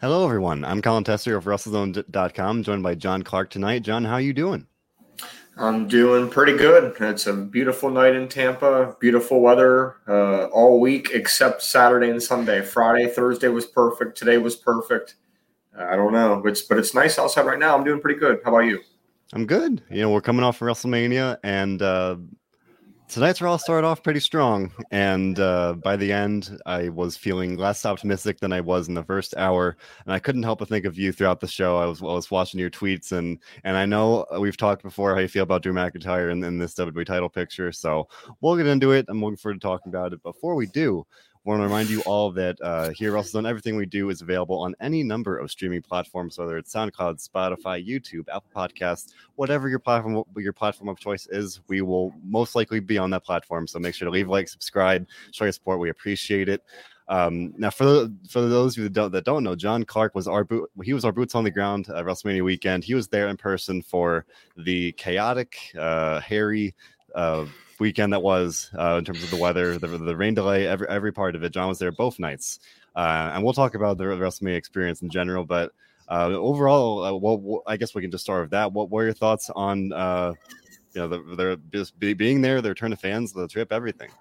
Hello, everyone. I'm Colin Tester of WrestleZone.com, joined by John Clark tonight. John, how are you doing? I'm doing pretty good. It's a beautiful night in Tampa, beautiful weather all week except Saturday and Sunday. Friday, Thursday was perfect. Today was perfect. I don't know, but it's nice outside right now. I'm doing pretty good. How about you? I'm good. We're coming off of WrestleMania, and tonight's Raw started off pretty strong. And by the end, I was feeling less optimistic than I was in the first hour. And I couldn't help but think of you throughout the show. I was watching your tweets, and I know we've talked before how you feel about Drew McIntyre in this WWE title picture. So we'll get into it. I'm looking forward to talking about it. Before we do, I want to remind you all that here at WrestleZone, everything we do is available on any number of streaming platforms, whether it's SoundCloud, Spotify, YouTube, Apple Podcasts, whatever your platform of choice is. We will most likely be on that platform, so make sure to leave a like, subscribe, show your support. We appreciate it. Now, for those of you that don't know, John Clark was our boots on the ground at WrestleMania weekend. He was there in person for the chaotic, hairy weekend that was in terms of the weather, the rain delay, every part of it. John was there both nights, and we'll talk about the WrestleMania experience in general. But overall, I guess we can just start with that. What were your thoughts on they're just being there, the return of fans, the trip, everything?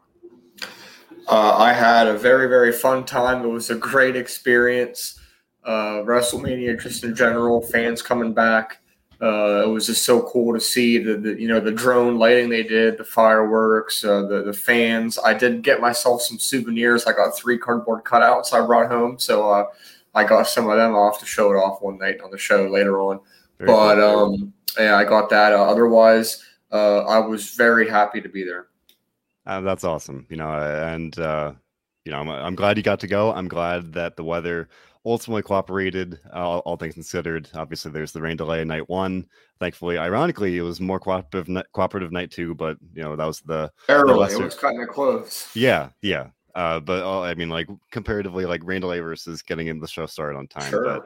I had a very, very fun time. It was a great experience. WrestleMania, just in general, fans coming back. It was just so cool to see the drone lighting they did, the fireworks, the fans. I did get myself some souvenirs. I got 3 cardboard cutouts I brought home, so I got some of them off to show it off one night on the show later on. Very cool. Yeah, I got that. Otherwise, I was very happy to be there. That's awesome. I'm glad you got to go. I'm glad that the weather ultimately cooperated, all things considered. Obviously, there's the rain delay night 1. Thankfully, ironically, it was more cooperative night 2, but that was the early. It was cutting it close. Yeah. But comparatively, rain delay versus getting in the show started on time. Sure.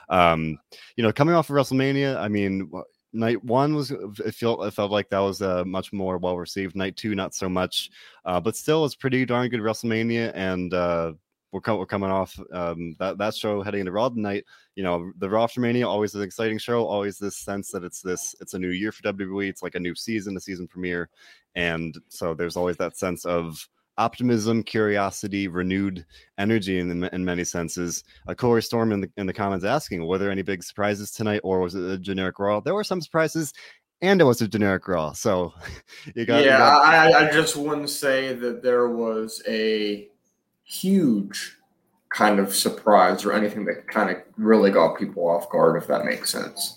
But coming off of WrestleMania, night 1 it felt like that was much more well received. Night 2, not so much, but still, it's pretty darn good WrestleMania, and we're coming off that show heading into Raw tonight. The Raw after Mania, always an exciting show, always this sense that it's a new year for WWE. It's like a new season, a season premiere, and so there's always that sense of optimism, curiosity, renewed energy in many senses. Corey Storm in the comments asking, were there any big surprises tonight, or was it a generic Raw? There were some surprises, and it was a generic Raw. So I just wouldn't say that there was a huge kind of surprise or anything that kind of really got people off guard, if that makes sense.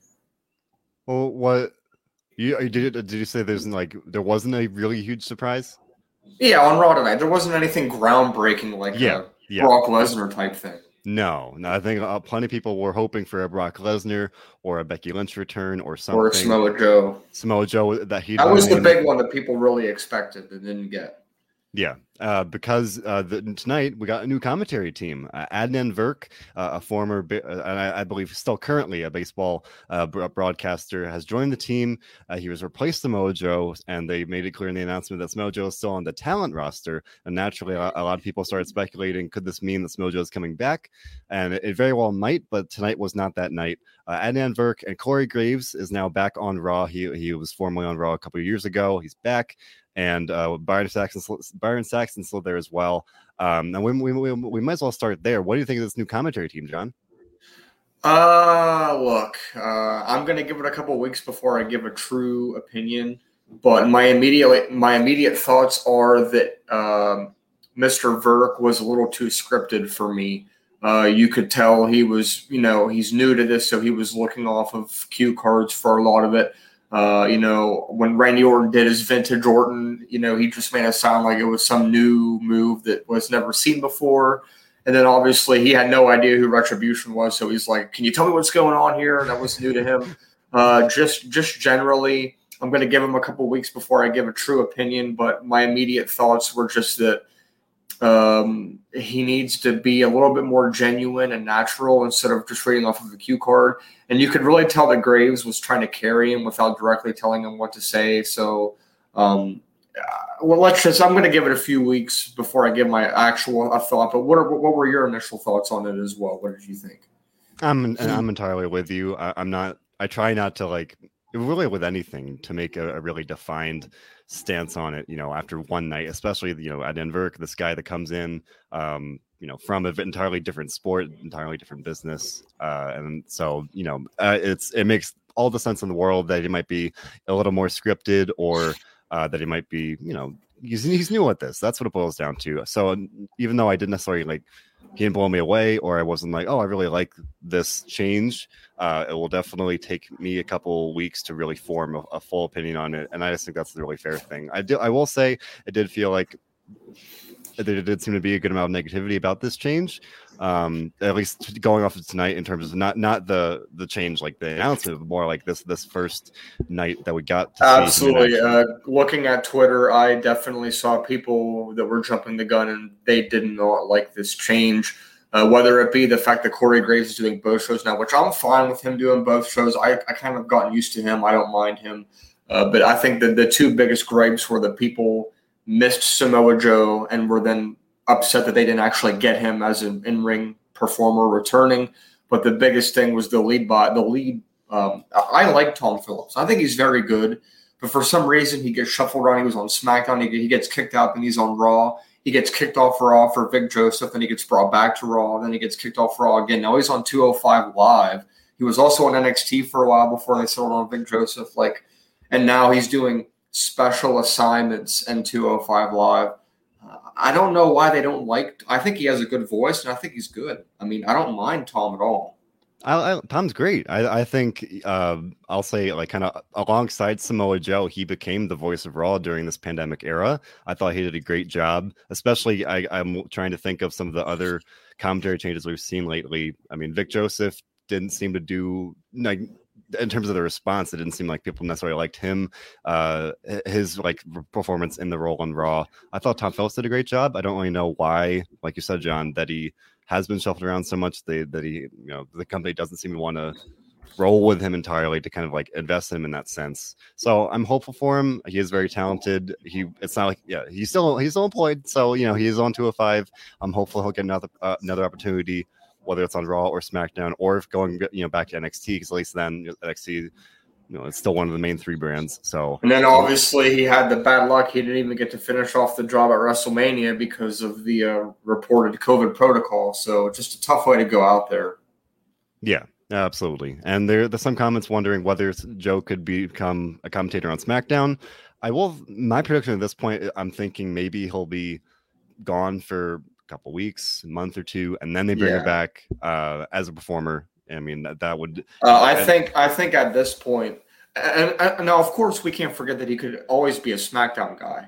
Well, what did you say? There wasn't a really huge surprise? Yeah, on Raw tonight, there wasn't anything groundbreaking like a Brock Lesnar type thing. No, I think plenty of people were hoping for a Brock Lesnar or a Becky Lynch return or something. Or Samoa Joe. That was the big one that people really expected and didn't get. Yeah, because tonight we got a new commentary team. Adnan Virk, a former, I believe still currently a baseball broadcaster, has joined the team. He was replaced Samoa Joe, and they made it clear in the announcement that Samoa Joe is still on the talent roster. And naturally, a lot of people started speculating, could this mean that Samoa Joe is coming back? And it very well might, but tonight was not that night. Adnan Virk and Corey Graves is now back on Raw. He was formerly on Raw a couple of years ago. He's back. And Byron Saxton's still there as well. And we might as well start there. What do you think of this new commentary team, John? Look, I'm going to give it a couple weeks before I give a true opinion. But my immediate thoughts are that Mr. Virk was a little too scripted for me. You could tell he was, he's new to this, so he was looking off of cue cards for a lot of it. When Randy Orton did his vintage Orton, he just made it sound like it was some new move that was never seen before. And then obviously he had no idea who Retribution was. So he's like, can you tell me what's going on here? That was new to him. Just generally, I'm going to give him a couple weeks before I give a true opinion. But my immediate thoughts were just that he needs to be a little bit more genuine and natural instead of just reading off of a cue card. And you could really tell that Graves was trying to carry him without directly telling him what to say. So well, I'm going to give it a few weeks before I give my actual thought. But what were your initial thoughts on it as well? What did you think? I'm entirely with you. I'm not. I try not to like really with anything to make a really defined stance on it. After one night, especially at Inverk, this guy that comes in, from an entirely different sport, entirely different business, and so it makes all the sense in the world that he might be a little more scripted, or that he might be, he's new at this. That's what it boils down to. So even though I didn't necessarily he didn't blow me away, or I wasn't like, oh, I really like this change, it will definitely take me a couple weeks to really form a full opinion on it. And I just think that's the really fair thing. I will say it did feel like there did seem to be a good amount of negativity about this change, at least going off of tonight, in terms of not the change, like the announcement, but more like this first night that we got to absolutely see. Looking at Twitter, I definitely saw people that were jumping the gun, and they did not like this change, whether it be the fact that Corey Graves is doing both shows now, which I'm fine with him doing both shows. I kind of gotten used to him. I don't mind him, but I think that the two biggest gripes were the people missed Samoa Joe and were then upset that they didn't actually get him as an in-ring performer returning. But the biggest thing was the lead. I like Tom Phillips. I think he's very good. But for some reason, he gets shuffled around. He was on SmackDown. He gets kicked out, and he's on Raw. He gets kicked off Raw for Vic Joseph, then he gets brought back to Raw. Then he gets kicked off Raw again. Now he's on 205 Live. He was also on NXT for a while before they settled on Vic Joseph. And now he's doing special assignments in 205 Live. I don't know why they don't like. I think he has a good voice, and I think he's good. I mean, I don't mind Tom at all. Tom's great. I think I'll say, kind of alongside Samoa Joe, he became the voice of Raw during this pandemic era. I thought he did a great job. Especially, I'm trying to think of some of the other commentary changes we've seen lately. I mean, Vic Joseph didn't seem to do in terms of the response, it didn't seem like people necessarily liked him. His performance in the role on Raw, I thought Tom Phillips did a great job. I don't really know why, like you said, John, that he has been shuffled around so much that he, the company doesn't seem to want to roll with him entirely to kind of invest in him in that sense. So I'm hopeful for him. He is very talented. It's not he's still employed. So he is on 205. I'm hopeful he'll get another opportunity, whether it's on Raw or SmackDown, or if going back to NXT, because at least then NXT, it's still one of the main three brands. So, and then obviously he had the bad luck; he didn't even get to finish off the job at WrestleMania because of the reported COVID protocol. So, just a tough way to go out there. Yeah, absolutely. And there's some comments wondering whether Joe could become a commentator on SmackDown. My prediction at this point, I'm thinking maybe he'll be gone for couple weeks, a month or two, and then they bring her back as a performer. I mean, that would. I think at this point, and now of course we can't forget that he could always be a SmackDown guy.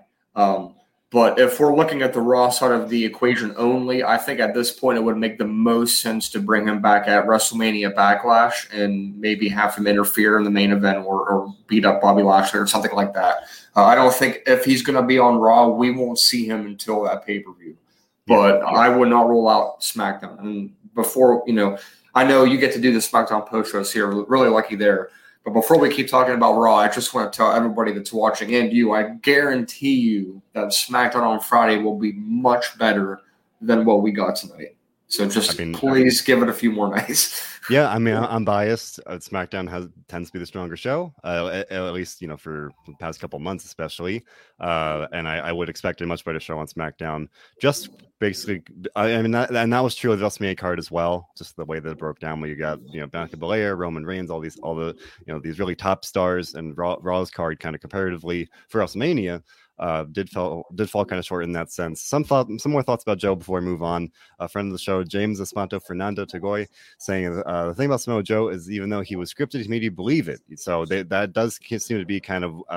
But if we're looking at the Raw side of the equation only, I think at this point it would make the most sense to bring him back at WrestleMania Backlash and maybe have him interfere in the main event or beat up Bobby Lashley or something like that. I don't think if he's going to be on Raw, we won't see him until that pay-per-view. But I would not rule out SmackDown. And before, I know you get to do the SmackDown post shows here. Really lucky there. But before we keep talking about Raw, I just want to tell everybody that's watching and you, I guarantee you that SmackDown on Friday will be much better than what we got tonight. So please give it a few more nights. Yeah, I mean, I'm biased. SmackDown tends to be the stronger show, at least for the past couple months, especially. And I would expect a much better show on SmackDown. Just basically, that was true of the WrestleMania card as well. Just the way that it broke down, where you got Bianca Belair, Roman Reigns, all the these really top stars, and Raw's card kind of comparatively for WrestleMania. Did fall kind of short in that sense. Some more thoughts about Joe before we move on. A friend of the show, James Espanto Fernando Tagoy, saying the thing about Samoa Joe is even though he was scripted, he made you believe it. So that does seem to be kind of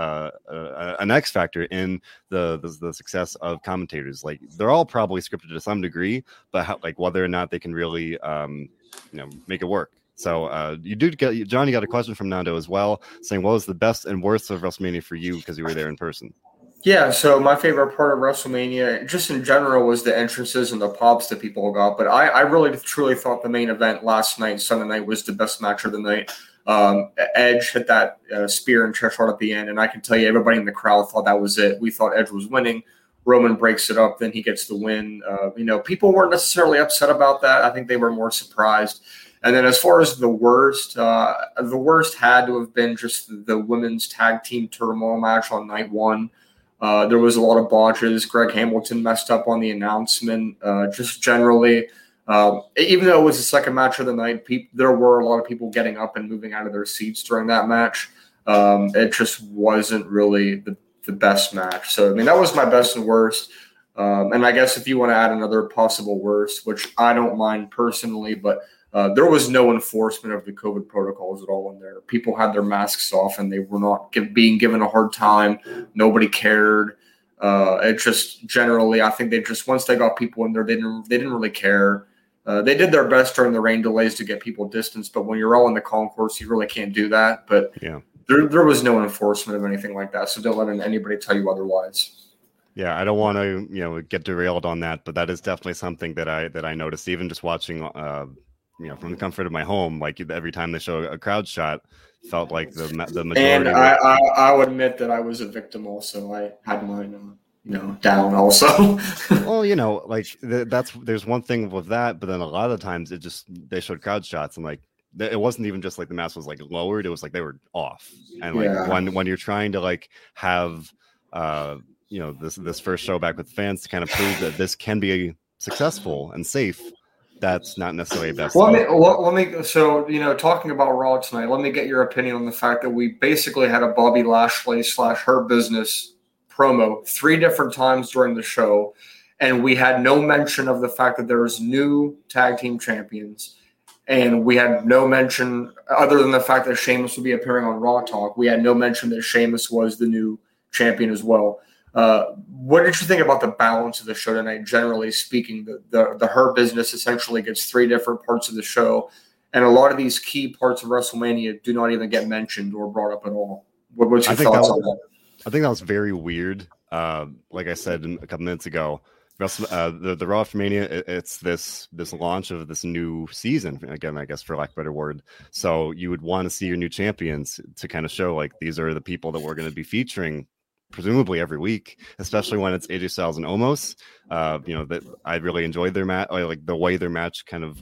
an X factor in the success of commentators. They're all probably scripted to some degree, but whether or not they can really make it work. So you John, you got a question from Nando as well, saying what was the best and worst of WrestleMania for you because you were there in person? Yeah, so my favorite part of WrestleMania, just in general, was the entrances and the pops that people got. But I really truly thought the main event last night, Sunday night, was the best match of the night. Edge hit that spear and chest shot at the end, and I can tell you everybody in the crowd thought that was it. We thought Edge was winning. Roman breaks it up, then he gets the win. People weren't necessarily upset about that. I think they were more surprised. And then as far as the worst had to have been just the women's tag team turmoil match on night one. There was a lot of botches. Greg Hamilton messed up on the announcement. Just generally, even though it was the second match of the night, there were a lot of people getting up and moving out of their seats during that match. It just wasn't really the best match. So, that was my best and worst. And I guess if you want to add another possible worst, which I don't mind personally, but there was no enforcement of the COVID protocols at all in there. People had their masks off and they were not being given a hard time. Nobody cared. It just generally, I think once they got people in there, they didn't really care. They did their best during the rain delays to get people distanced, but when you're all in the concourse, you really can't do that. But yeah, there was no enforcement of anything like that. So don't let anybody tell you otherwise. Yeah, I don't want to get derailed on that, but that is definitely something that I noticed, even just watching from the comfort of my home. Like every time they show a crowd shot, felt like the majority. And I would admit that I was a victim also. I had mine down also. Well, there's one thing with that, but then a lot of the times they showed crowd shots and like it wasn't even just like the mask was like lowered, it was like they were off. And like when you're trying to like have this first show back with fans to kind of prove that this can be successful and safe, that's not necessarily best. Let me talking about Raw tonight, let me get your opinion on the fact that we basically had a Bobby Lashley / Her Business promo 3 different times during the show, and we had no mention of the fact that there was new tag team champions, and we had no mention other than the fact that Sheamus would be appearing on Raw Talk. We had no mention that Sheamus was the new champion as well. What did you think about the balance of the show tonight? Generally speaking, the Her Business essentially gets 3 different parts of the show, and a lot of these key parts of WrestleMania do not even get mentioned or brought up at all. What's your thoughts on that? I think that was very weird. Like I said a couple minutes ago, the Raw for Mania, it's this launch of this new season. Again, I guess for lack of a better word. So you would want to see your new champions to kind of show like these are the people that we're going to be featuring presumably every week, especially when it's AJ Styles and Omos. That I really enjoyed their match, like the way their match kind of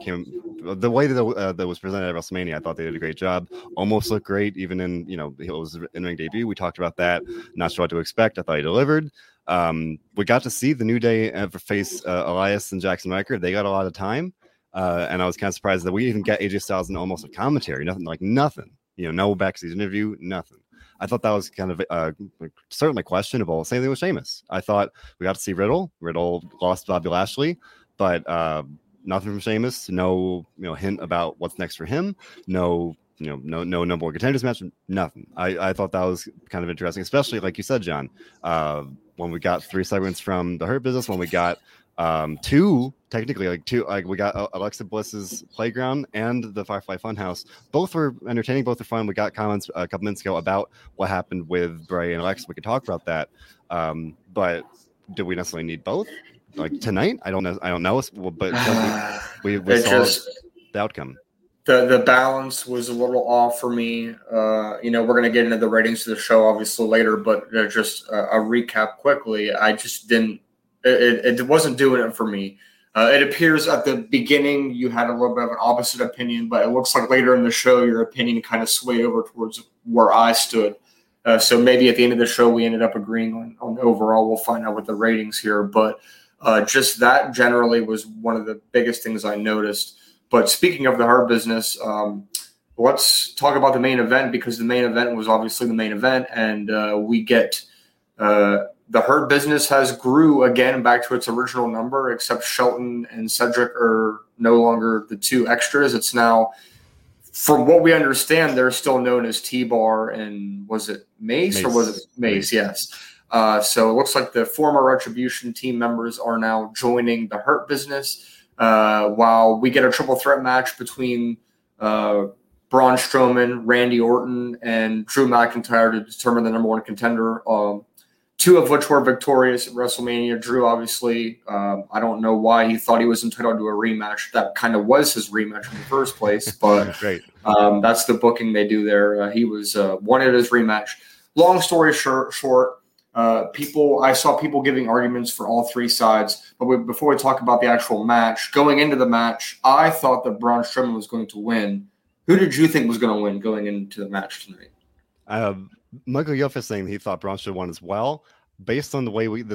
the way that was presented at WrestleMania. I thought they did a great job. Omos looked great, even in it was in-ring debut. We talked about that. Not sure what to expect. I thought he delivered. We got to see the New Day face Elias and Jackson Riker. They got a lot of time, and I was kind of surprised that we even got AJ Styles and Omos a commentary. Nothing. No backstage interview. Nothing. I thought that was kind of certainly questionable. Same thing with Sheamus. I thought we got to see Riddle. Riddle lost Bobby Lashley, but nothing from Sheamus. No, hint about what's next for him. No number one contenders match. Nothing. I thought that was kind of interesting, especially like you said, John. When we got 3 segments from the Hurt Business, when we got 2, we got Alexa Bliss's Playground and the Firefly Funhouse. Both were entertaining, both were fun. We got comments a couple minutes ago about what happened with Bray and Alexa. We could talk about that. But do we necessarily need both? Like tonight? I don't know. But we saw the outcome. The balance was a little off for me. We're going to get into the ratings of the show obviously later, but just a recap quickly. I just didn't. It wasn't doing it for me. It appears at the beginning you had a little bit of an opposite opinion, but it looks like later in the show your opinion kind of swayed over towards where I stood. So maybe at the end of the show we ended up agreeing on overall. We'll find out with the ratings here, but just that generally was one of the biggest things I noticed. But speaking of the Hurt Business, let's talk about the main event, because the main event was obviously the main event, and we get the Hurt Business has grew again back to its original number, except Shelton and Cedric are no longer the 2 extras. It's now, from what we understand, they're still known as T-Bar and was it Mace? Or was it Mace? Yes. So it looks like the former Retribution team members are now joining the Hurt Business, while we get a triple threat match between Braun Strowman, Randy Orton, and Drew McIntyre to determine the number 1 contender. two of which were victorious at WrestleMania. Drew, obviously, I don't know why he thought he was entitled to a rematch. That kind of was his rematch in the first place, but that's the booking they do there. He was wanted his rematch. Long story short, I saw people giving arguments for all three sides. But before we talk about the actual match, going into the match, I thought that Braun Strowman was going to win. Who did you think was going to win going into the match tonight? Michael Yoff is saying he thought Braun should have won as well. Based on the way we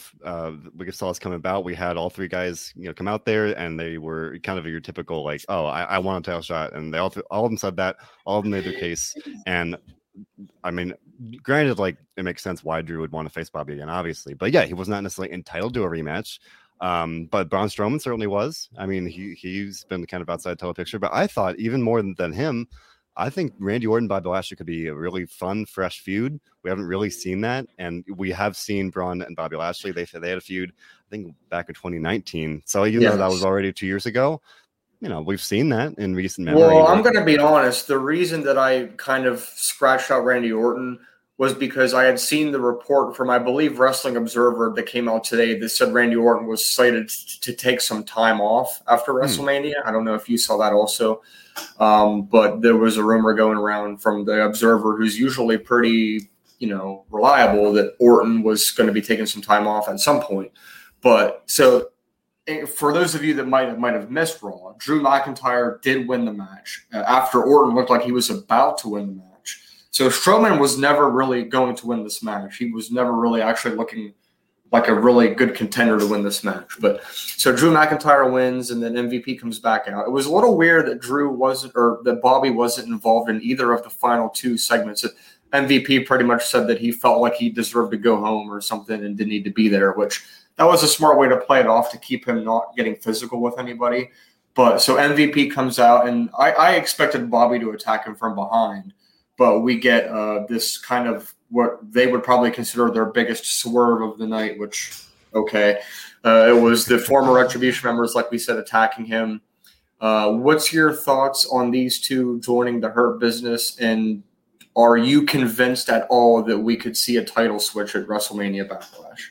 saw this come about, we had all three guys, come out there, and they were kind of your typical like, oh, I want a title shot, and they all of them said that, all of them made their case, and I mean, granted, like it makes sense why Drew would want to face Bobby again, obviously, but yeah, he was not necessarily entitled to a rematch. But Braun Strowman certainly was. I mean, he's been kind of outside the title picture, but I thought even more than him. I think Randy Orton, Bobby Lashley could be a really fun, fresh feud. We haven't really seen that, and we have seen Braun and Bobby Lashley. They had a feud, I think, back in 2019. So even though that was already 2 years ago, we've seen that in recent memory. Well, I'm going to be honest. The reason that I kind of scratched out Randy Orton was because I had seen the report from, I believe, Wrestling Observer that came out today that said Randy Orton was slated to take some time off after WrestleMania. I don't know if you saw that also. But there was a rumor going around from the Observer, who's usually pretty, reliable, that Orton was going to be taking some time off at some point. But so for those of you that might have missed Raw, Drew McIntyre did win the match after Orton looked like he was about to win the match. So Strowman was never really going to win this match. He was never really actually looking like a really good contender to win this match. But so Drew McIntyre wins, and then MVP comes back out. It was a little weird that that Bobby wasn't involved in either of the final two segments. MVP pretty much said that he felt like he deserved to go home or something and didn't need to be there, which that was a smart way to play it off to keep him not getting physical with anybody. But so MVP comes out, and I expected Bobby to attack him from behind, but we get this kind of what they would probably consider their biggest swerve of the night, which, okay. It was the former Retribution members, like we said, attacking him. What's your thoughts on these two joining the Hurt Business, and are you convinced at all that we could see a title switch at WrestleMania Backlash?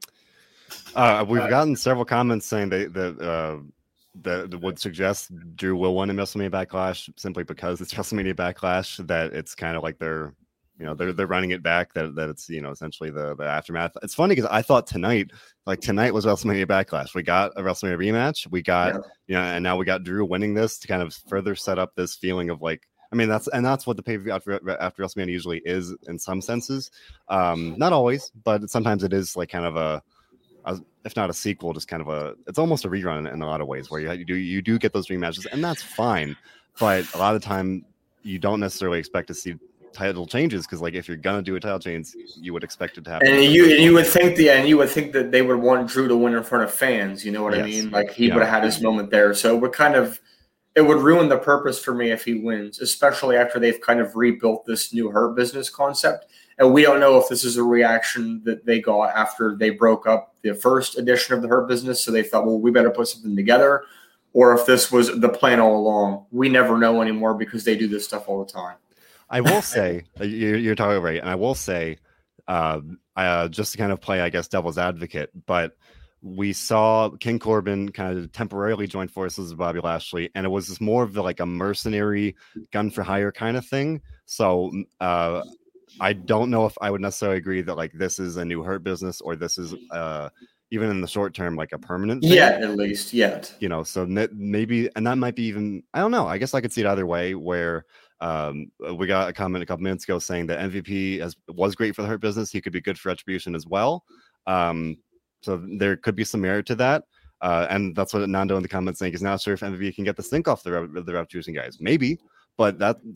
We've gotten several comments saying that would suggest Drew will win in WrestleMania Backlash simply because it's WrestleMania Backlash, that it's kind of like they're running it back, that it's, essentially the aftermath. It's funny because I thought tonight was WrestleMania Backlash. We got a WrestleMania rematch. We got, and now we got Drew winning this to kind of further set up this feeling of like, I mean, that's what the pay-per-view after WrestleMania usually is in some senses. Not always, but sometimes it is like kind of if not a sequel, just kind of it's almost a rerun in a lot of ways, where you do get those rematches, and that's fine. But a lot of time you don't necessarily expect to see title changes, because like if you're gonna do a title change, you would expect it to happen. And you would think that they would want Drew to win in front of fans. You know what I mean? Like he would have had his moment there. So it would ruin the purpose for me if he wins, especially after they've kind of rebuilt this new Hurt Business concept. And we don't know if this is a reaction that they got after they broke up the first edition of the Hurt Business, so they thought, well, we better put something together, or if this was the plan all along. We never know anymore because they do this stuff all the time. I will say, you're talking right, and I will say, just to kind of play, I guess, devil's advocate, but we saw King Corbin kind of temporarily join forces with Bobby Lashley, and it was just more of like a mercenary gun for hire kind of thing. So I don't know if I would necessarily agree that like this is a new Hurt Business, or this is even in the short term like a permanent thing. At least so maybe, and that might be even, I don't know, I guess I could see it either way, where we got a comment a couple minutes ago saying that MVP was great for the Hurt Business. He could be good for Retribution as well. So there could be some merit to that. And that's what Nando in the comments saying, is not sure if MVP can get the stink off the Retribution guys. Maybe, but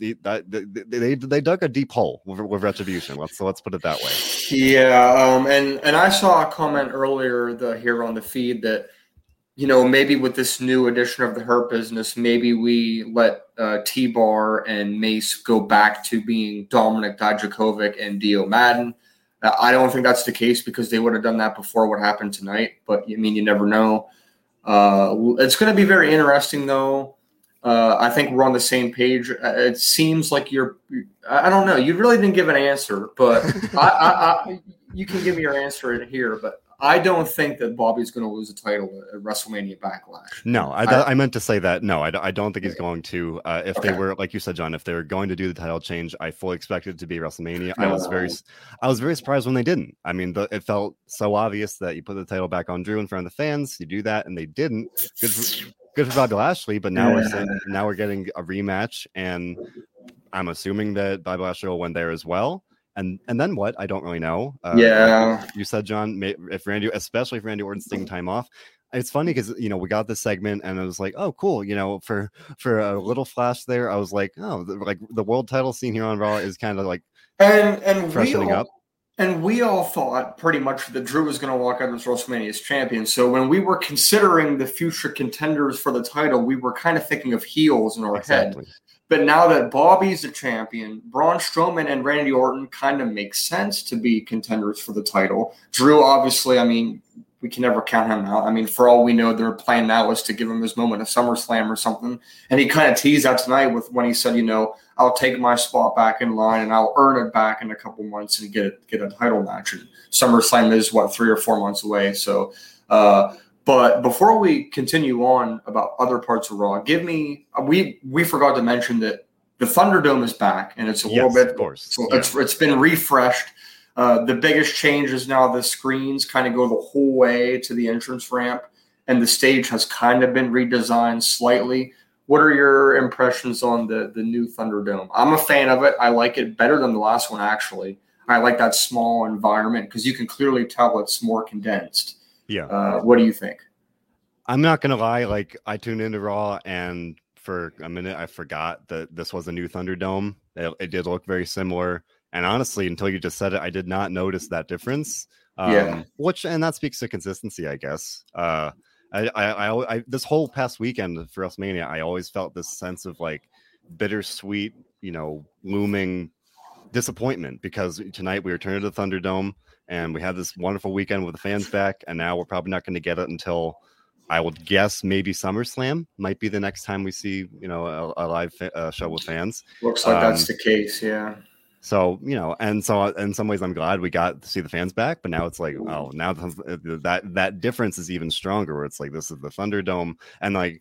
they dug a deep hole with Retribution. Let's put it that way. Yeah, and I saw a comment earlier here on the feed that, maybe with this new edition of the Hurt Business, maybe we let T-Bar and Mace go back to being Dominic Dijakovic and Dio Madden. I don't think that's the case, because they would have done that before what happened tonight. But, I mean, you never know. It's going to be very interesting, though. I think we're on the same page. It seems like I don't know. You really didn't give an answer, but you can give me your answer in here, but I don't think that Bobby's going to lose the title at WrestleMania Backlash. No, I meant to say that. No, I don't think he's going to. If they were, like you said, John, if they were going to do the title change, I fully expected it to be WrestleMania. No. I was very surprised when they didn't. I mean, it felt so obvious that you put the title back on Drew in front of the fans. You do that, and they didn't. Good for Bobby Lashley, but now we're getting a rematch, and I'm assuming that Bobby Lashley will win there as well. And then what? I don't really know. Like you said, John, especially if Randy Orton's taking time off. It's funny because we got this segment and I was like, oh, cool. For a little flash there, I was like, oh, like the world title scene here on Raw is kind of like and freshening up. And we all thought pretty much that Drew was going to walk out as WrestleMania as champion. So when we were considering the future contenders for the title, we were kind of thinking of heels in our head. But now that Bobby's the champion, Braun Strowman and Randy Orton kind of make sense to be contenders for the title. Drew, obviously, I mean, we can never count him out. I mean, for all we know, their plan now is to give him his moment at SummerSlam or something. And he kind of teased that tonight when he said, I'll take my spot back in line and I'll earn it back in a couple months and get a title match. And SummerSlam is 3 or 4 months away. So, but before we continue on about other parts of Raw, we forgot to mention that the Thunderdome is back and it's a little bit, of course. So it's been refreshed. The biggest change is now the screens kind of go the whole way to the entrance ramp, and the stage has kind of been redesigned slightly. What are your impressions on the new Thunderdome? I'm a fan of it. I like it better than the last one, actually. I like that small environment because you can clearly tell it's more condensed. Yeah. What do you think? I'm not going to lie. Like, I tuned into Raw, and for a minute, I forgot that this was a new Thunderdome. It did look very similar. And honestly, until you just said it, I did not notice that difference. And that speaks to consistency, I guess. I this whole past weekend for WrestleMania, I always felt this sense of like bittersweet, looming disappointment because tonight we returned to the Thunderdome and we had this wonderful weekend with the fans back, and now we're probably not going to get it until, I would guess, maybe SummerSlam might be the next time we see a live show with fans. Looks like that's the case, yeah. So, and so in some ways I'm glad we got to see the fans back, but now it's like, oh, now that difference is even stronger where it's like, this is the Thunderdome. And like,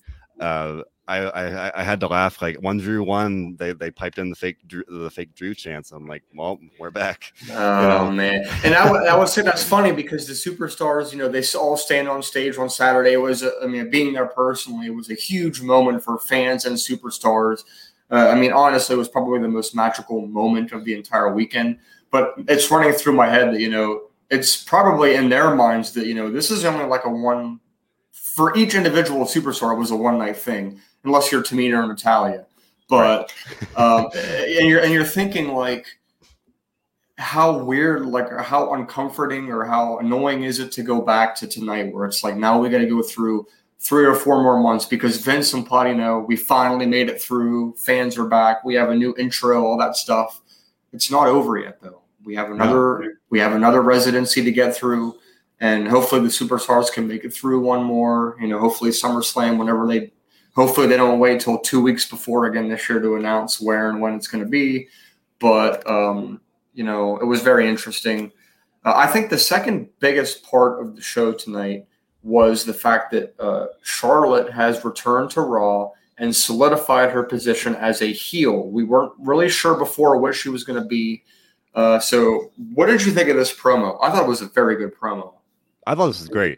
I had to laugh, like when Drew won, they piped in the fake Drew chants. I'm like, well, we're back. Oh man. And I would say that's funny because the superstars, they all stand on stage on Saturday. It was, being there personally, it was a huge moment for fans and superstars. Honestly, it was probably the most magical moment of the entire weekend. But it's running through my head that, it's probably in their minds that, this is only like for each individual superstar, it was a one-night thing, unless you're Tamina or Natalya. But, and you're thinking like, how weird, like how uncomforting or how annoying is it to go back to tonight where it's like, now we got to go through 3 or 4 more months because Vince and Platino, we finally made it through. Fans are back. We have a new intro, all that stuff. It's not over yet, though. We have another residency to get through, and hopefully the superstars can make it through one more. Hopefully SummerSlam, hopefully they don't wait till 2 weeks before again this year to announce where and when it's going to be. But it was very interesting. I think the second biggest part of the show tonight was the fact that Charlotte has returned to Raw and solidified her position as a heel. We weren't really sure before what she was going to be. So what did you think of this promo? I thought it was a very good promo. I thought this was great.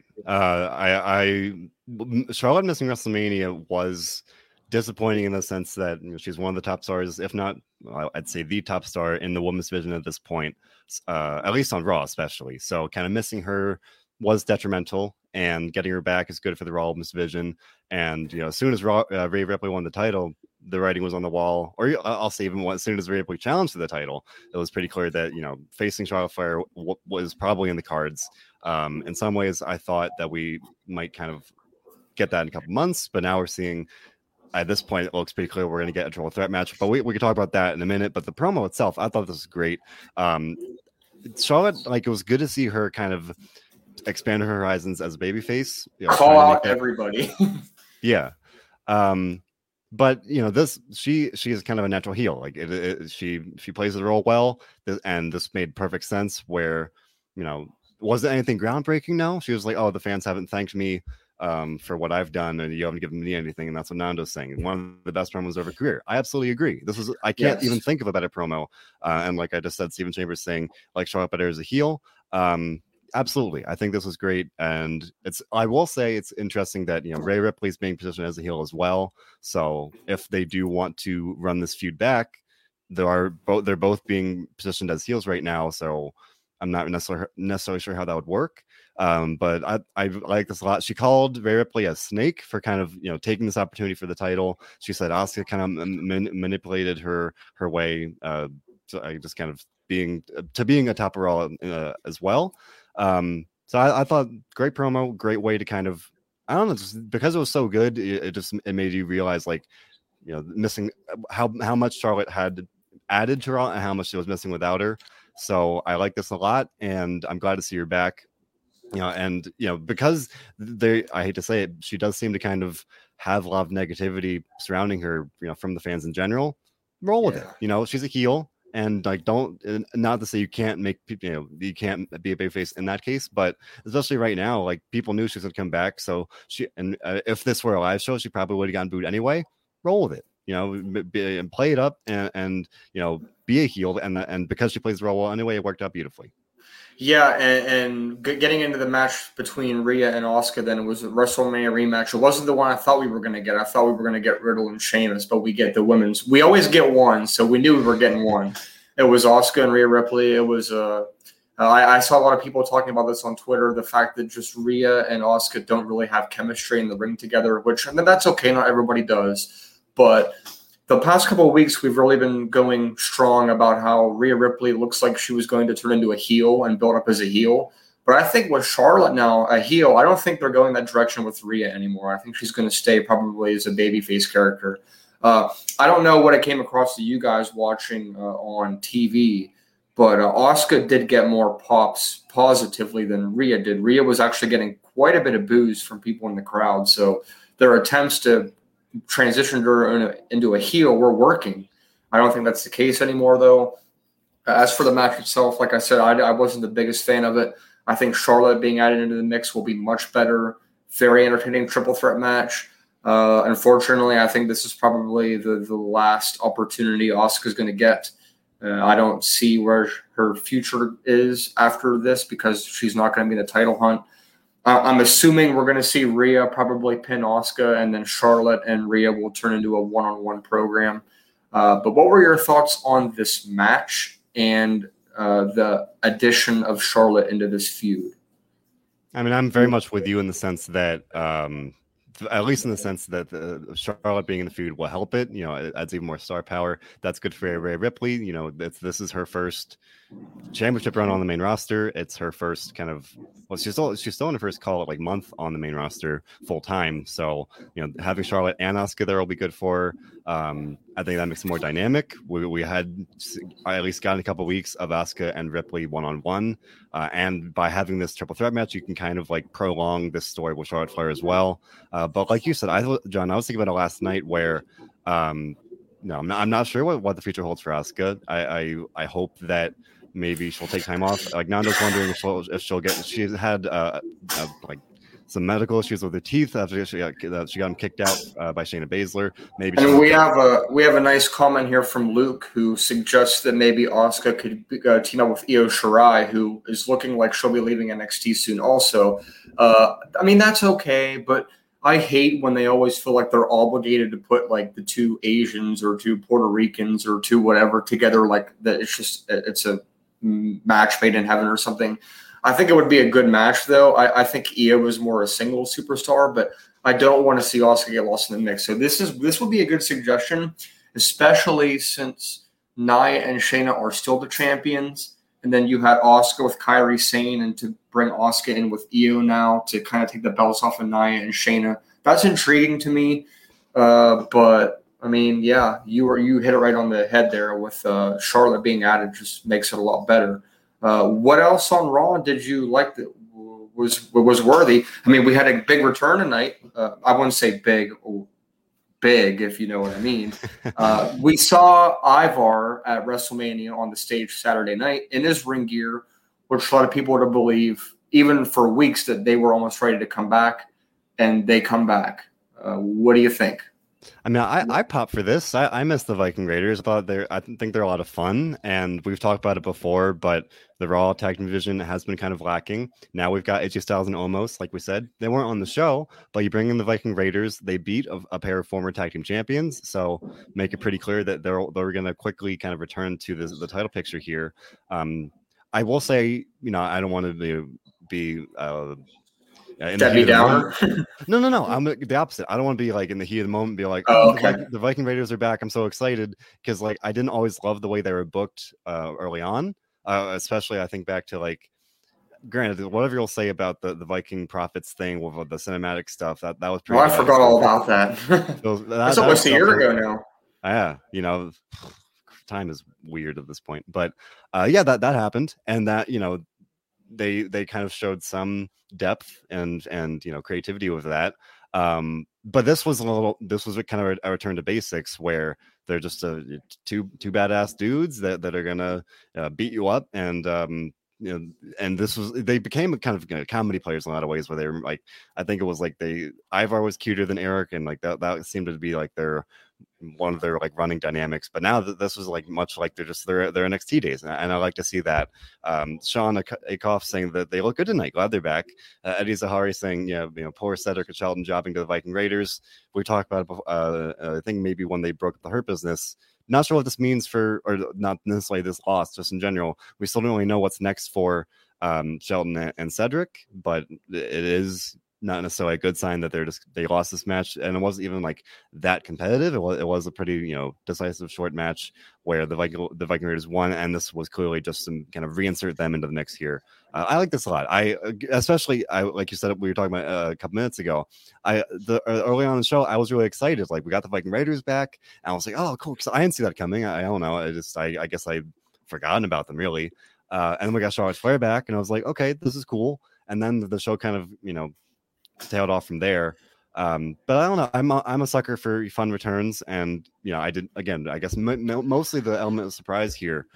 Charlotte missing WrestleMania was disappointing in the sense that she's one of the top stars, if not, I'd say the top star in the women's division at this point, at least on Raw especially. So kind of missing her was detrimental, and getting her back is good for the Raw women's division. And as soon as Rhea Ripley won the title, the writing was on the wall. Or I'll say even as soon as Rhea Ripley challenged for the title, it was pretty clear that facing Charlotte Flair was probably in the cards. In some ways, I thought that we might kind of get that in a couple months, but now we're seeing. At this point, it looks pretty clear we're going to get a triple threat match, but we can talk about that in a minute. But the promo itself, I thought this was great. Charlotte, it was good to see her kind of expand her horizons as a babyface. Call out everybody. Yeah. But this she is kind of a natural heel. She plays the role well, and this made perfect sense where wasn't anything groundbreaking. No, she was like, oh, the fans haven't thanked me for what I've done, and you haven't given me anything. And that's what Nando's saying. One of the best promos of her career. I absolutely agree. I can't even think of a better promo. And like I just said, Stephen Chambers saying like Charlotte better as a heel. Absolutely. I think this was great. And I will say it's interesting that, Rhea Ripley's being positioned as a heel as well. So if they do want to run this feud back, they're both being positioned as heels right now. So I'm not necessarily sure how that would work. But I like this a lot. She called Rhea Ripley a snake for kind of, taking this opportunity for the title. She said Asuka kind of manipulated her way. So I just kind of being a top Raw as well. So I thought great promo, great way to kind of, I don't know, just because it was so good, it made you realize like, missing how much Charlotte had added to Raw and how much she was missing without her. So I like this a lot, and I'm glad to see her back. Because I hate to say it, she does seem to kind of have a lot of negativity surrounding her, from the fans in general. Roll with it. She's a heel. And like, not to say you can't make people, you can't be a babyface in that case, but especially right now, like people knew she was going to come back. So if this were a live show, she probably would have gotten booed anyway. Roll with it, and play it up and be a heel. And because she plays the role well anyway, it worked out beautifully. Yeah, and getting into the match between Rhea and Asuka, then it was a WrestleMania rematch. It wasn't the one I thought we were going to get. I thought we were going to get Riddle and Sheamus, but we get the women's. We always get one, so we knew we were getting one. It was Asuka and Rhea Ripley. It was I saw a lot of people talking about this on Twitter, the fact that just Rhea and Asuka don't really have chemistry in the ring together, which, I mean, that's okay. Not everybody does. But the past couple of weeks, we've really been going strong about how Rhea Ripley looks like she was going to turn into a heel and build up as a heel. But I think with Charlotte now, a heel, I don't think they're going that direction with Rhea anymore. I think she's going to stay probably as a babyface character. I don't know what it came across to you guys watching on TV, but Asuka did get more pops positively than Rhea did. Rhea was actually getting quite a bit of boos from people in the crowd. So their attempts to transition her into a heel were working. I don't think that's the case anymore, though. As for the match itself, like I said, I wasn't the biggest fan of it. I think Charlotte being added into the mix will be much better. Very entertaining triple threat match. Unfortunately, I think this is probably the last opportunity Asuka's going to get. I don't see where her future is after this because she's not going to be in the title hunt. I'm assuming we're going to see Rhea probably pin Asuka, and then Charlotte and Rhea will turn into a one-on-one program. But what were your thoughts on this match and the addition of Charlotte into this feud? I mean, I'm very much with you in the sense that, at least in the sense that Charlotte being in the feud will help it. It adds even more star power. That's good for Rhea Ripley. This is her first championship run on the main roster. It's her first kind of, well, she's still in her first like month on the main roster full time. So having Charlotte and Asuka there will be good for her. I think that makes it more dynamic. We had at least gotten a couple of weeks of Asuka and Ripley one-on-one, and by having this triple threat match, you can kind of like prolong this story with Charlotte Flair as well. But like you said, John, I was thinking about it last night where, no, I'm not sure what the future holds for Asuka. I hope that maybe she'll take time off. Like Nando's wondering if she'll get. She's had like some medical issues with her teeth after she got them kicked out by Shayna Baszler. Maybe. And we have a nice comment here from Luke who suggests that maybe Asuka could team up with Io Shirai, who is looking like she'll be leaving NXT soon. Also, I mean that's okay, but I hate when they always feel like they're obligated to put like the two Asians or two Puerto Ricans or two whatever together, like that. It's a match made in heaven or something. I think it would be a good match, though. I think Io was more a single superstar, but I don't want to see Asuka get lost in the mix. So this would be a good suggestion, especially since Nia and Shayna are still the champions. And then you had Asuka with Kairi Sane, and to bring Asuka in with Io now to kind of take the belts off of Nia and Shayna. That's intriguing to me. But I mean, yeah, you hit it right on the head there with Charlotte being added, just makes it a lot better. What else on Raw did you like that was worthy? I mean, we had a big return tonight. I wouldn't say big, if you know what I mean. We saw Ivar at WrestleMania on the stage Saturday night in his ring gear which led people to believe, even for weeks, that they were almost ready to come back, and they come back. What do you think? I mean, I pop for this. I miss the Viking Raiders. I think they're a lot of fun, and we've talked about it before. But the Raw tag team division has been kind of lacking. Now we've got AJ Styles and Omos. Like we said, they weren't on the show, but you bring in the Viking Raiders. They beat a pair of former tag team champions, so make it pretty clear that they're going to quickly kind of return to the title picture here. I will say, I don't want to be Debbie Downer. No. I'm the opposite. I don't want to be like in the heat of the moment, be like, okay. the Viking Raiders are back. I'm so excited because like I didn't always love the way they were booked early on, especially I think back to like, granted, whatever you'll say about the Viking Prophets thing with the cinematic stuff, that was pretty. I forgot all about that. That's almost a year ago now. Yeah, time is weird at this point, but that happened, and that they kind of showed some depth and creativity with that. But this was kind of a return to basics where they're just two badass dudes that are gonna beat you up, and and they became kind of comedy players in a lot of ways where they were like, I think it was like Ivar was cuter than Eric, and like that seemed to be like one of their like running dynamics. But now that this was like much like their NXT days, and I like to see that. Sean Akoff saying that they look good tonight, glad they're back. Eddie Zahari saying poor Cedric and Shelton jobbing to the Viking Raiders. We talked about it before, I think maybe when they broke up the Hurt Business. Not sure what this means or not necessarily this loss, just in general. We still don't really know what's next for Shelton and Cedric, but it is not necessarily a good sign that they lost this match, and it wasn't even like that competitive. It was a pretty decisive short match where the Viking Raiders won, and this was clearly just some kind of reinsert them into the mix here. I like this a lot. Especially like you said, we were talking about a couple minutes ago. Early on in the show, I was really excited. Like we got the Viking Raiders back, and I was like, oh, cool, because I didn't see that coming. I don't know. I guess I'd forgotten about them really. And then we got Charlotte Flair back, and I was like, okay, this is cool. And then the show kind of tailed off from there. But I don't know. I'm a sucker for fun returns, and I did again. I guess mostly the element of surprise here.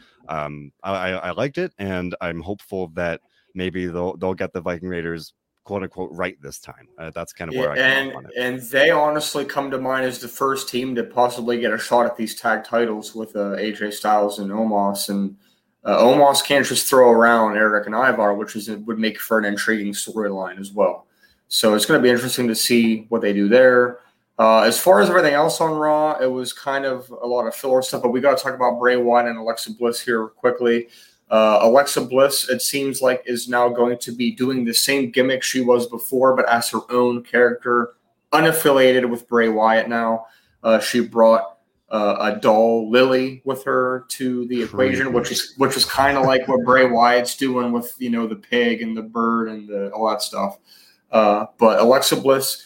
I liked it, and I'm hopeful that maybe they'll get the Viking Raiders quote unquote right this time. That's kind of where I come on it. And they honestly come to mind as the first team to possibly get a shot at these tag titles with AJ Styles and Omos. And Omos can't just throw around Eric and Ivar, which would make for an intriguing storyline as well. So it's going to be interesting to see what they do there. As far as everything else on Raw, it was kind of a lot of filler stuff, but we got to talk about Bray Wyatt and Alexa Bliss here quickly. Alexa Bliss, it seems like, is now going to be doing the same gimmick she was before, but as her own character, unaffiliated with Bray Wyatt now. She brought a doll, Lily, with her to the equation, which is kind of like what Bray Wyatt's doing with the pig and the bird and all that stuff. But Alexa Bliss,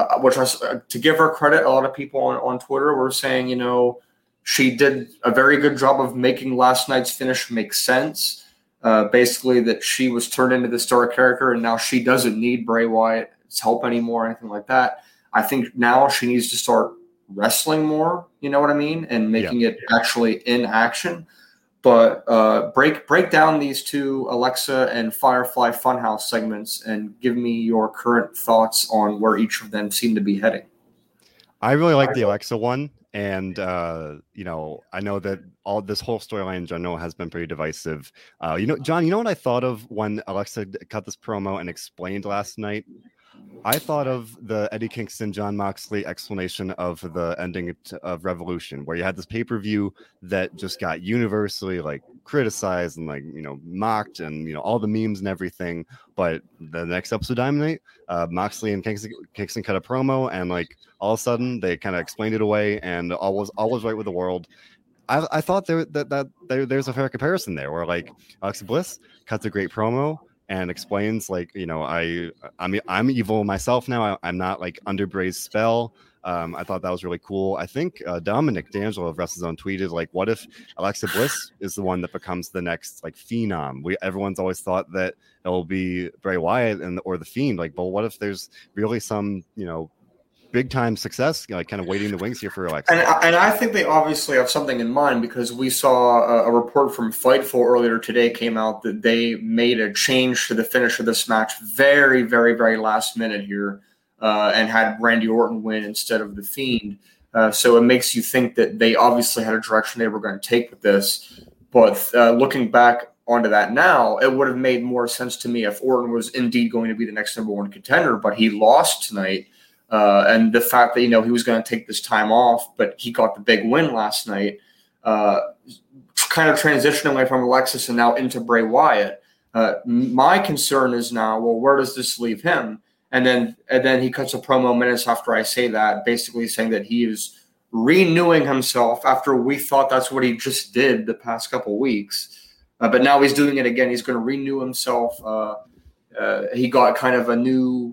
to give her credit, a lot of people on Twitter were saying, she did a very good job of making last night's finish make sense. Basically, that she was turned into the star character, and now she doesn't need Bray Wyatt's help anymore, or anything like that. I think now she needs to start wrestling more, you know what I mean, and making it actually in action. But break down these two Alexa and Firefly Funhouse segments and give me your current thoughts on where each of them seem to be heading. I really like the Alexa one. And, I know that this whole storyline in general has been pretty divisive. John, you know what I thought of when Alexa cut this promo and explained last night? I thought of the Eddie Kingston, John Moxley explanation of the ending of Revolution, where you had this pay-per-view that just got universally like criticized and mocked and all the memes and everything. But the next episode of Dynamite, Moxley and Kingston cut a promo, and all of a sudden they kind of explained it away, and all was right with the world. I thought there's a fair comparison there, where Alexa Bliss cuts a great promo and explains I'm evil myself now. I'm not under Bray's spell. I thought that was really cool. I think Dominic D'Angelo of WrestleZone tweeted what if Alexa Bliss is the one that becomes the next phenom? Everyone's always thought that it'll be Bray Wyatt or the Fiend. But what if there's really some big time success, kind of waiting in the wings here for Alexa. And I think they obviously have something in mind, because we saw a report from Fightful earlier today came out that they made a change to the finish of this match very, very, very last minute here, and had Randy Orton win instead of The Fiend. So it makes you think that they obviously had a direction they were going to take with this. But looking back onto that now, it would have made more sense to me if Orton was indeed going to be the next number one contender, but he lost tonight. And the fact that, he was going to take this time off, but he got the big win last night, kind of transitioning away from Alexis and now into Bray Wyatt. My concern is now, well, where does this leave him? And then he cuts a promo minutes after I say that, basically saying that he is renewing himself after we thought that's what he just did the past couple weeks. But now he's doing it again. He's going to renew himself. He got kind of a new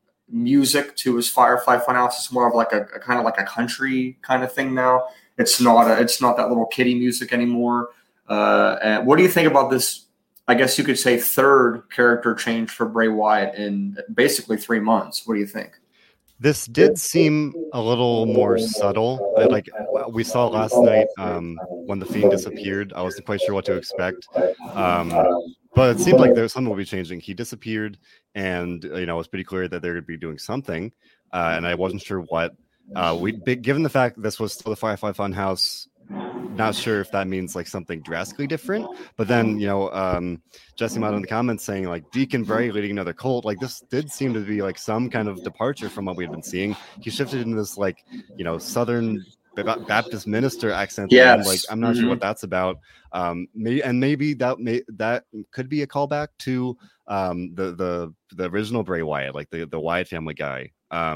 music to his Firefly Funhouse. It's more of like a kind of like a country kind of thing now. It's not that little kiddie music anymore. And what do you think about this? I guess you could say third character change for Bray Wyatt in basically 3 months. What do you think? This did seem a little more subtle. Like we saw last night when the Fiend disappeared, I wasn't quite sure what to expect. But it seemed like there's something will be changing. He disappeared, and it was pretty clear that they're going to be doing something, and I wasn't sure what. Given the fact this was still the Firefly Funhouse, not sure if that means like something drastically different. But then Jesse Mott in the comments saying like Deacon Bray leading another cult, like this did seem to be like some kind of departure from what we had been seeing. He shifted into this like Southern Baptist minister accent. Yes. Like I'm not sure what that's about. Maybe that could be a callback to the original Bray Wyatt, like the Wyatt family guy.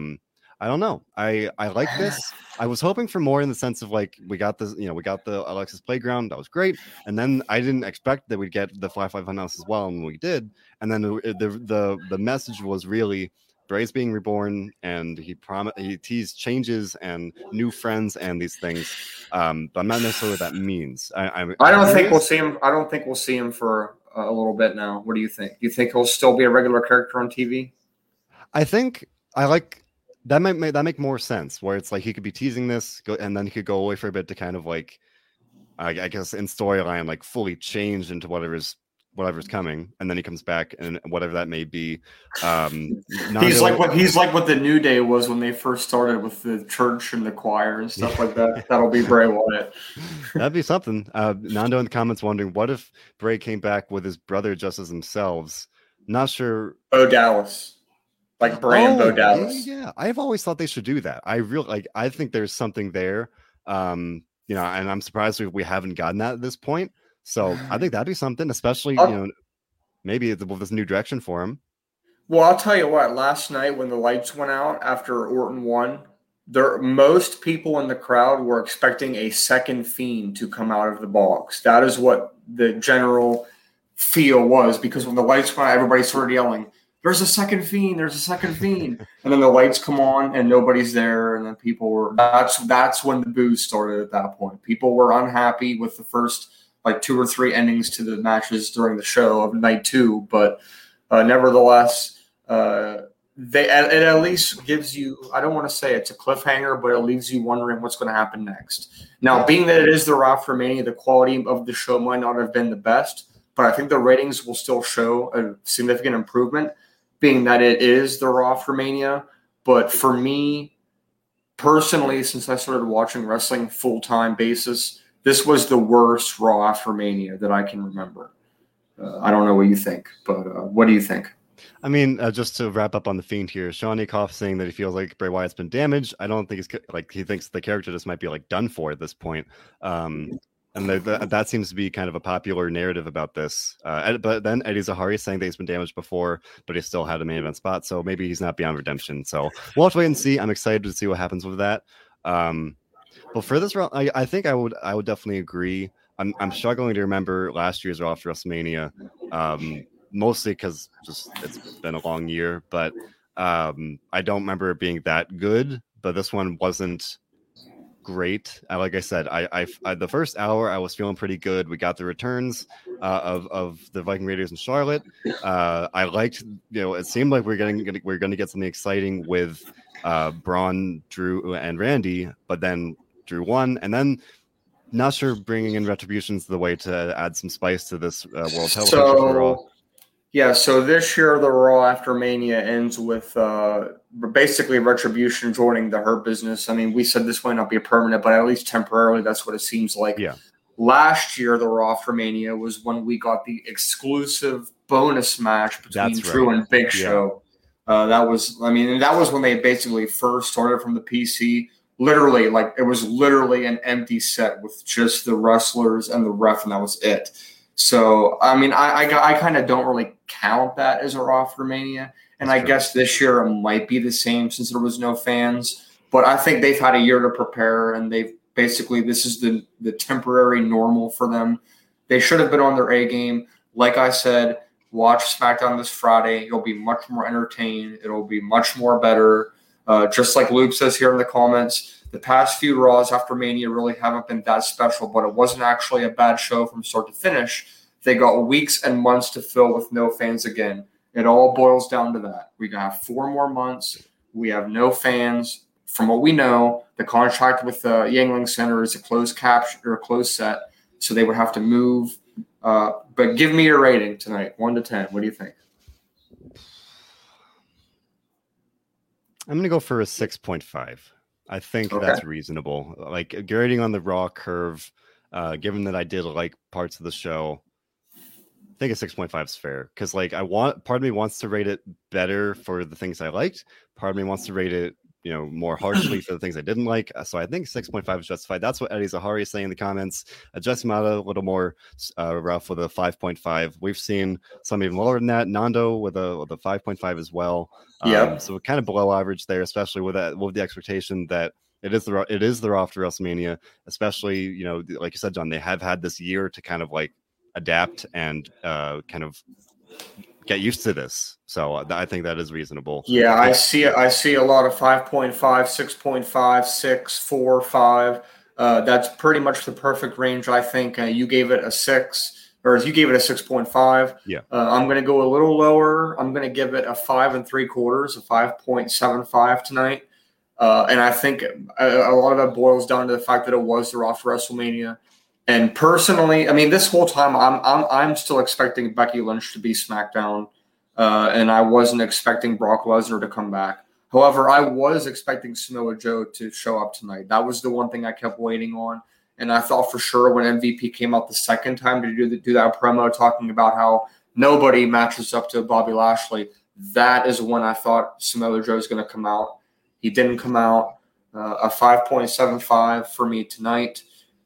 I don't know. I like this. I was hoping for more in the sense of like we got this, we got the Alexis Playground. That was great. And then I didn't expect that we'd get the Firefly Funhouse as well, and we did. And then the message was really Bray's being reborn, and he teased changes and new friends and these things. But I'm not necessarily what that means. I don't think we'll see him. I don't think we'll see him for a little bit now. What do you think? Do you think he'll still be a regular character on TV? I think I like. That might make more sense, where it's like he could be teasing this, and then he could go away for a bit to kind of like, I guess in storyline, like fully change into whatever's coming, and then he comes back and whatever that may be. He's like what the New Day was when they first started with the church and the choir and stuff like that. That'll be Bray Wyatt. That'd be something. Nando in the comments wondering what if Bray came back with his brother just as themselves. Not sure. Bo Dallas. Like Bray and Bo Dallas. Yeah, I've always thought they should do that. I think there's something there. And I'm surprised we haven't gotten that at this point. So I think that'd be something, especially maybe with this new direction for him. Well, I'll tell you what. Last night when the lights went out after Orton won, most people in the crowd were expecting a second Fiend to come out of the box. That is what the general feel was, because when the lights went out, everybody started yelling, "There's a second Fiend, there's a second Fiend." And then the lights come on and nobody's there. And then people were, that's when the boos started at that point. People were unhappy with the first like 2 or 3 endings to the matches during the show of night 2. But nevertheless, it at least gives you, I don't want to say it's a cliffhanger, but it leaves you wondering what's going to happen next. Now, being that it is the Raw for Mania, the quality of the show might not have been the best, but I think the ratings will still show a significant improvement, being that it is the Raw for Mania. But for me, personally, since I started watching wrestling full-time basis, this was the worst Raw after Mania that I can remember. I don't know what you think, but what do you think? I mean, just to wrap up on the Fiend here, Sean Akoff saying that he feels like Bray Wyatt's been damaged. I don't think it's like he thinks the character just might be like done for at this point. And that seems to be kind of a popular narrative about this. But then Eddie Zahari saying that he's been damaged before, but he still had a main event spot. So maybe he's not beyond redemption. So we'll have to wait and see. I'm excited to see what happens with that. But for this round, I think I would definitely agree. I'm struggling to remember last year's Raw after WrestleMania, mostly because just it's been a long year. But I don't remember it being that good. But this one wasn't great. Like I said, I the first hour I was feeling pretty good. We got the returns of the Viking Raiders and Charlotte. I liked, it seemed like we're going to get something exciting with Braun, Drew, and Randy, but then Drew won, and then not sure bringing in Retribution's the way to add some spice to this world title picture for Raw. Yeah, so this year the Raw after Mania ends with basically Retribution joining the Hurt Business. I mean, we said this might not be permanent, but at least temporarily, that's what it seems like. Yeah. Last year, the Raw after Mania was when we got the exclusive bonus match between Drew and Big Show. That was when they basically first started from the PC. Literally, it was literally an empty set with just the wrestlers and the ref, and that was it. So, I mean, I kind of don't really count that as a Raw after Mania. And I guess this year it might be the same since there was no fans. But I think they've had a year to prepare, and they've basically, this is the temporary normal for them. They should have been on their A game. Like I said, watch SmackDown this Friday. You'll be much more entertained. It'll be much more better. Just like Luke says here in the comments, the past few Raws after Mania really haven't been that special, but it wasn't actually a bad show from start to finish. They got weeks and months to fill with no fans again. It all boils down to that. We have 4 more months. We have no fans. From what we know, the contract with the Yangling Center is a closed caption or a closed set, so they would have to move. But give me your rating tonight, 1 to 10. What do you think? I'm going to go for a 6.5. I think that's reasonable. Grading on the Raw curve, given that I did like parts of the show, I think a 6.5 is fair. Because part of me wants to rate it better for the things I liked. Part of me wants to rate it, more harshly for the things I didn't like. So I think 6.5 is justified. That's what Eddie Zahari is saying in the comments. Justin Mata a little more rough with a 5.5. We've seen some even lower than that. Nando with a 5.5 as well. So kind of below average there, especially with the expectation that it is the Raw after WrestleMania. Especially, like you said, John, they have had this year to kind of adapt and kind of get used to this. So I think that is reasonable. Yeah, I see a lot of 5.5, 6.5, 6, 4, 5. That's pretty much the perfect range, I think. You gave it a 6, or you gave it a 6.5. Yeah. I'm going to go a little lower. I'm going to give it a 5 3/4, a 5.75 tonight. And I think a lot of it boils down to the fact that it was the Raw for WrestleMania. And personally, I mean, this whole time I'm still expecting Becky Lynch to be SmackDown, and I wasn't expecting Brock Lesnar to come back. However, I was expecting Samoa Joe to show up tonight. That was the one thing I kept waiting on, and I thought for sure when MVP came out the second time to do that promo talking about how nobody matches up to Bobby Lashley, that is when I thought Samoa Joe is going to come out. He didn't come out. A 5.75 for me tonight.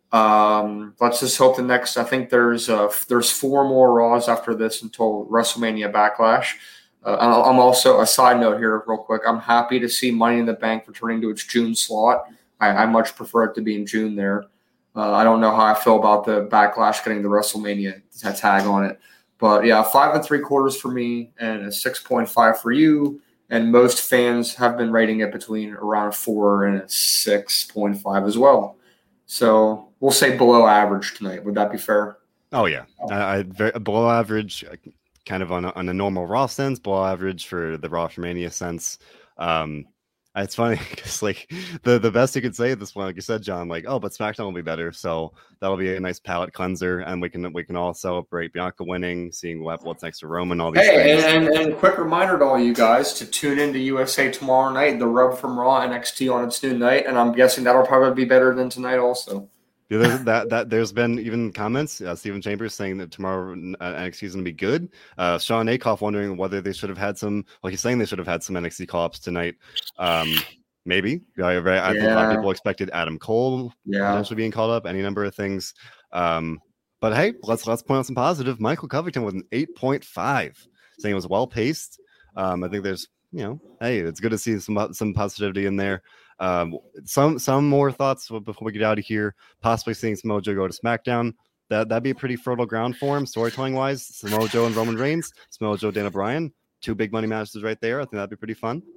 Let's just hope I think there's 4 more Raws after this until WrestleMania Backlash. I'm also, a side note here real quick, I'm happy to see Money in the Bank returning to its June slot. I much prefer it to be in June there. I don't know how I feel about the Backlash getting the WrestleMania tag on it. But yeah, 5 3/4 for me and a 6.5 for you. And most fans have been rating it between around 4 and a 6.5 as well. So we'll say below average tonight. Would that be fair? Oh, yeah. Below average, kind of on a normal Raw sense, below average for the Raw for Mania sense. It's funny because the best you could say at this point, like you said, John, but SmackDown will be better. So that'll be a nice palate cleanser, and we can all celebrate Bianca winning, seeing what's next to Roman, all these things. And quick reminder to all you guys to tune into USA tomorrow night, the Rub from Raw NXT on its noon night, and I'm guessing that'll probably be better than tonight also. Yeah, there's been even comments. Stephen Chambers saying that tomorrow NXT is going to be good. Sean Akoff wondering whether they should have had some. Well, he's saying they should have had some NXT call-ups tonight. Maybe. I think a lot of people expected Adam Cole potentially being called up. Any number of things. But hey, let's point out some positive. Michael Covington with an 8.5, saying it was well paced. I think there's hey, it's good to see some positivity in there. Some more thoughts before we get out of here. Possibly seeing Samoa Joe go to SmackDown. That'd be a pretty fertile ground for him, storytelling wise. Samoa Joe and Roman Reigns, Samoa Joe, Daniel Bryan, 2 big money matches right there. I think that'd be pretty fun.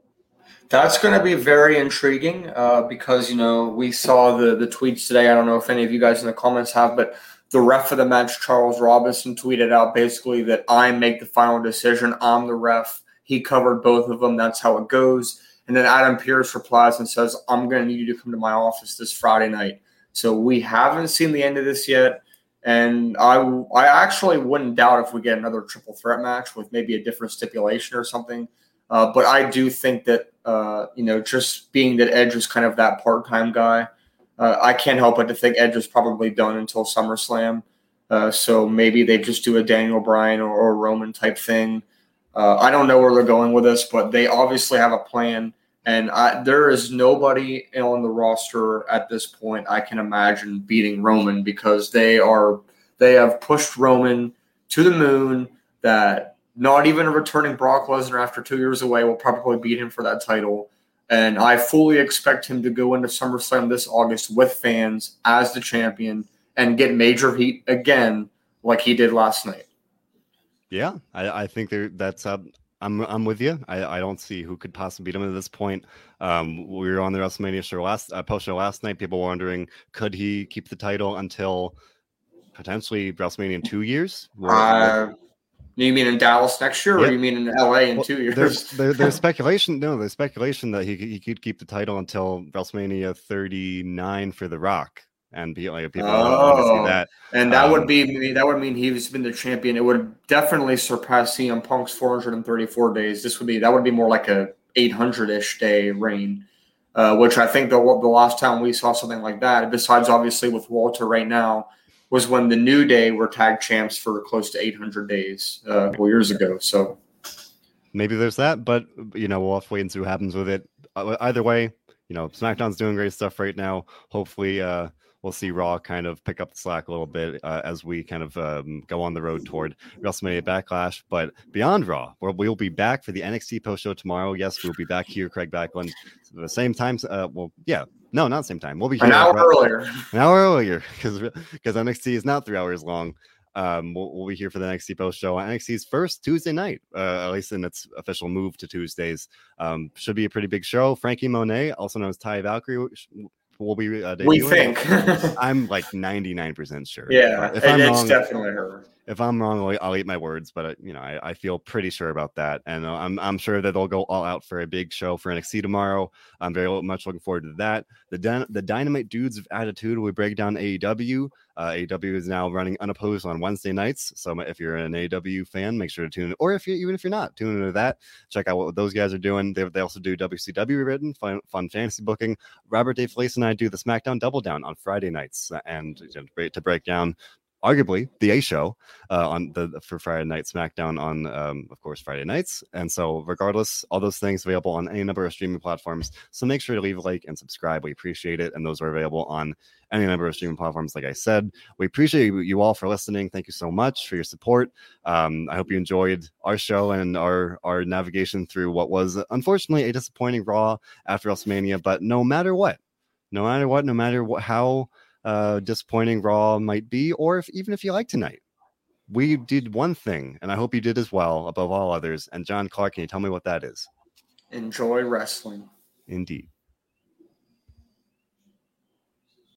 That's going to be very intriguing because, we saw the tweets today. I don't know if any of you guys in the comments have, but the ref of the match, Charles Robinson, tweeted out basically that I make the final decision. I'm the ref. He covered both of them. That's how it goes. And then Adam Pearce replies and says, I'm going to need you to come to my office this Friday night. So we haven't seen the end of this yet. And I actually wouldn't doubt if we get another triple threat match with maybe a different stipulation or something. But I do think that, just being that Edge is kind of that part-time guy, I can't help but to think Edge is probably done until SummerSlam. So maybe they just do a Daniel Bryan or Roman type thing. I don't know where they're going with this, but they obviously have a plan. And there is nobody on the roster at this point I can imagine beating Roman because they have pushed Roman to the moon. That not even a returning Brock Lesnar after 2 years away will probably beat him for that title. And I fully expect him to go into SummerSlam this August with fans as the champion and get major heat again like he did last night. Yeah, I think that's I'm with you. I don't see who could possibly beat him at this point. We were on the WrestleMania show post show last night. People were wondering, could he keep the title until potentially WrestleMania in 2 years? You mean in Dallas next year, or you mean in LA in 2 years? There's speculation. No, there's speculation that he could keep the title until WrestleMania 39 for The Rock. And people want to see that. And that would mean he's been the champion. It would definitely surpass CM Punk's 434 days. That would be more like a 800-ish day reign, which I think the last time we saw something like that, besides obviously with Walter right now, was when the New Day were tag champs for close to 800 days 4 years ago. So maybe there's that, but we'll have to wait and see what happens with it. Either way, SmackDown's doing great stuff right now. Hopefully, we'll see Raw kind of pick up the slack a little bit as we kind of go on the road toward WrestleMania Backlash. But beyond Raw, we'll be back for the NXT post show tomorrow. Yes, we'll be back here, Craig Backlund, at the same time. No, not the same time. We'll be here an hour earlier because NXT is not 3 hours long. We'll be here for the NXT post show on NXT's first Tuesday night, at least in its official move to Tuesdays. Should be a pretty big show. Frankie Monet, also known as Ty Valkyrie, will be debuting. We think. I'm like 99% sure. Yeah, it's definitely her. If I'm wrong, I'll eat my words, but I feel pretty sure about that, and I'm sure that they'll go all out for a big show for NXT tomorrow. I'm very much looking forward to that. The Dynamite Dudes of Attitude will break down AEW. AEW is now running unopposed on Wednesday nights, so if you're an AEW fan, make sure to tune in. Or even if you're not, tune into that. Check out what those guys are doing. They also do WCW written fun fantasy booking. Robert Dave Felice and I do the SmackDown Double Down on Friday nights, and to break down arguably the A show for Friday Night SmackDown on, of course, Friday nights. And so regardless, all those things available on any number of streaming platforms. So make sure to leave a like and subscribe. We appreciate it. And those are available on any number of streaming platforms. Like I said, we appreciate you all for listening. Thank you so much for your support. I hope you enjoyed our show and our navigation through what was unfortunately a disappointing Raw after WrestleMania. But no matter how disappointing Raw might be, or even if you like tonight, we did one thing, and I hope you did as well, above all others. And John Clark, can you tell me what that is? Enjoy wrestling. Indeed.